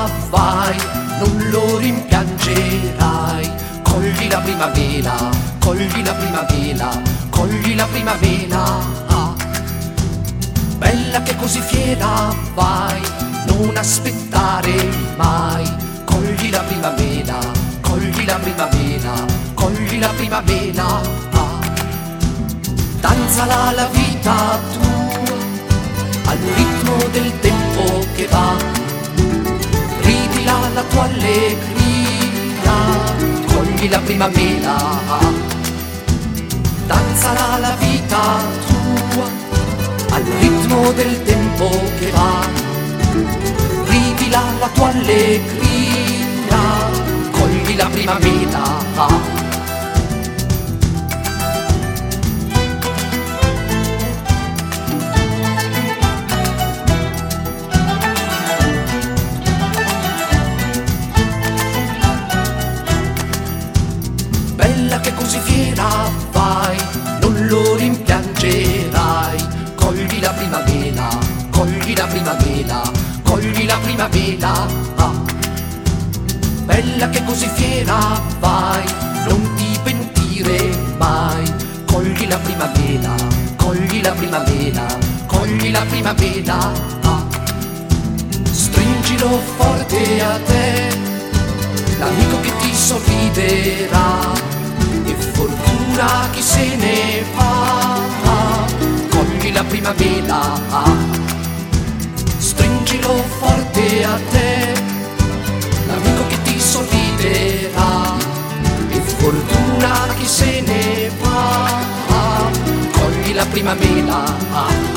vai, non lo rimpiangerai. Cogli la primavera, cogli la primavera, cogli la primavera. Bella che così fiera, vai, non aspettare mai. Cogli la primavera, cogli la primavera, cogli la primavera. Danzala la vita tua al ritmo del tempo che va, ridila la tua allegria, cogli la primavera. Danzala la vita tua al ritmo del tempo che va, ridila la tua allegria, cogli la primavera. Bella che così fiera, vai, non lo rimpiangerai. Cogli la primavera, cogli la primavera, cogli la primavera. Bella che così fiera, vai, non ti pentire mai. Cogli la primavera, cogli la primavera, cogli la primavera. Stringilo forte a te, l'amico che ti sorriderà, e fortuna chi se ne va. Cogli la primavera, stringilo forte a te, l'amico che ti sorriderà, e fortuna chi se ne va. Cogli la primavera.